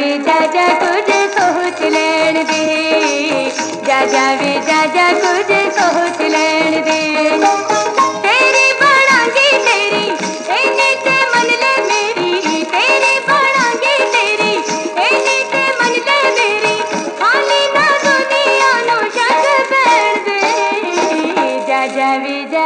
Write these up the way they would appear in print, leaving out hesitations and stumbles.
वे जा जा कुछ सोच लैण दे, जा जा वे जा जा कुछ सोच लैण दे। तेरी बनांगी तेरी इन्नी ते मन ले मेरी, तेरी बनांगी तेरी इन्नी ते मन ले मेरी, हाली ना दुनिया नू शक पैण दे। जा जा वे जा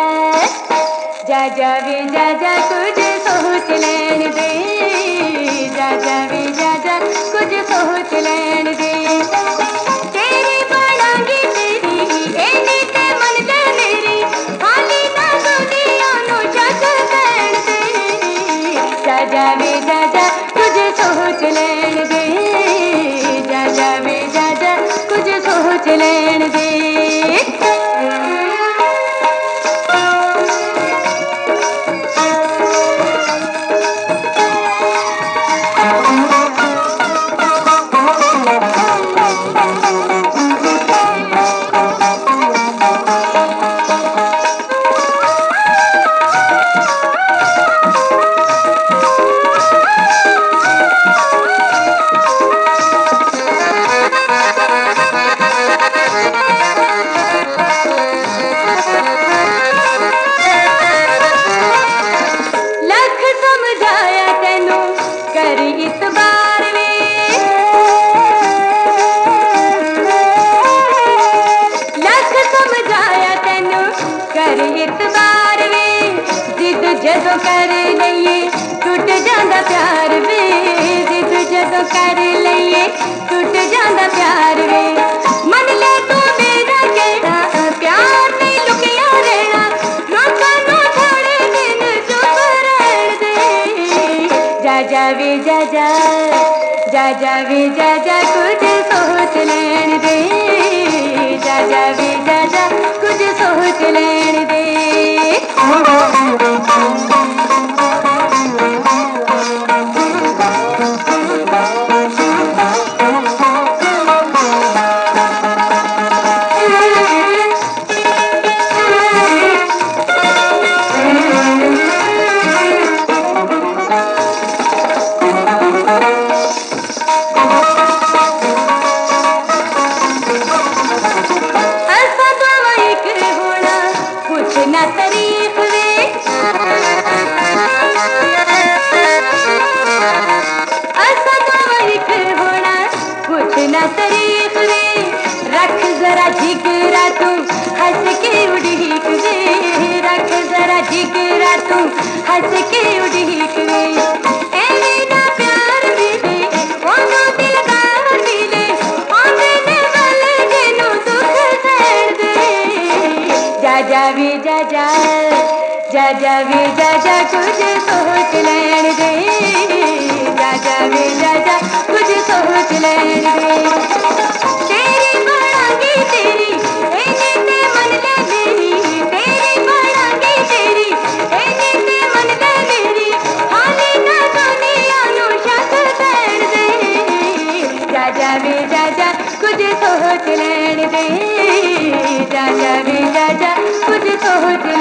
वे जा जा कुछ सोच लैण दे, जा जा वे जा जा कुछ सोच लैण दे। तेरी बनांगी तेरी इन्नी ते मन ले मेरी, हाली ना दुनिया नू शक पैण दे। जा जा वे जा जा कुछ सोच लैण दे, जा जा वे जा जा कुछ सोच लैण दे। जदों कर लईए टुट जांदा प्यार वे, जिद जदों कर लईए टुट जांदा प्यार वे। मन ले तू मेरा कहना प्यार नहीं लुकिया रहना, लोकां नू थोड़े दिन चुप रहण दे। जा जा वे जा जा वे जा जा कुछ सोच लैण दे, जा जा वे जा जा कुछ सोच लैण दे। ना तारीफ वे असा तो एक होना कुछ ना तारीफ वे, रख जरा जिगरा तू हंस के उड़ीक वे, रख जरा जिगरा तू हंस के उड़ीक वे। एवे ना प्यार मिले ओनू दिलदार मिले, आंदे ने वाले जेनू दुख सहण दे। जा जा वे जा जा वे जा जा कुछ सोच लैण दे, जा जा वे जा जा कुछ सोच लैण दे। तेरी बनांगी तेरी इन्नी ते मन ले मेरी, तेरी बनांगी तेरी इन्नी ते मन ले मेरी, हाली ना दुनिया नू शक पैण दे। जा जा वे जा जा कुछ सोच लैण दे, जा जा वे जा जा कुछ सोच